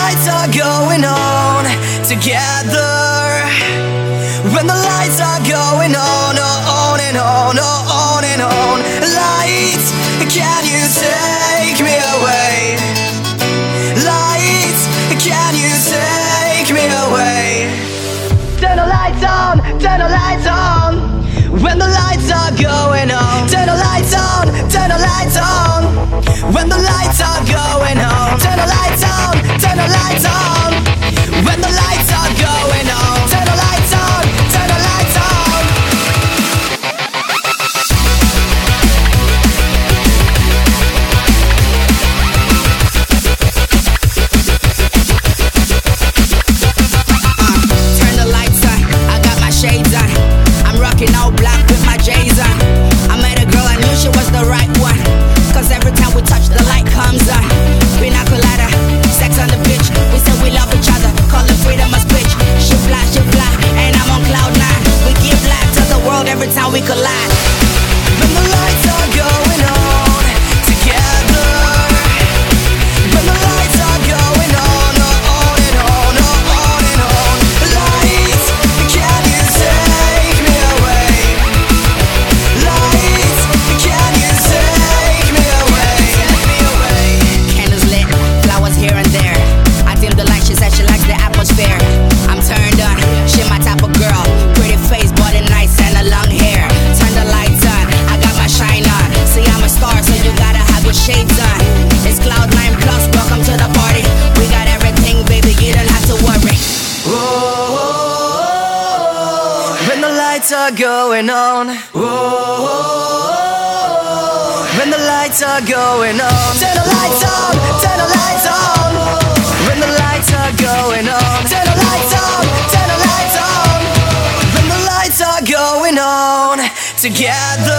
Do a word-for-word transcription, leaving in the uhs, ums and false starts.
lights are going on together, when the lights are going on, on and on, on and on. Lights, can you take me away? Lights, can you take me away? Turn the lights on, turn the lights on, when the lights are going on. Turn the lights on, turn the lights on, when the lights are going on. Turn the lights on, turn the lights on, when the lights are going on. Turn the lights on, turn the lights on. Turn the lights on, I got my shades on, I'm rocking all black with my J's on. I met a girl, I knew she was the right one, cause every time we touch the light comes on. Pina colada, sex on the beach, we said we love each other, call it freedom a bitch. She fly, she fly, and I'm on cloud nine. We give life to the world every time we collide. When the lights are going on together, when the lights are going on, on and on, on and on. Lights, can you take me away? Lights, can you take me away? Take me away. Candles lit, flowers here and there. I dim the light, she said she likes the atmosphere. I'm turned on, she my type of girl. Pretty face, body nice, and a long hair. Turn the lights on, I got my shine on. See, I'm a star, so you gotta have your shades on. It's Cloud nine plus, welcome to the party. We got everything, baby, you don't have to worry. Whoa, when the lights are going on. Whoa, when the lights are going on. Turn the lights on, turn the lights on, when the lights are going on. Turn the lights on, turn the lights on, when the lights are going on together.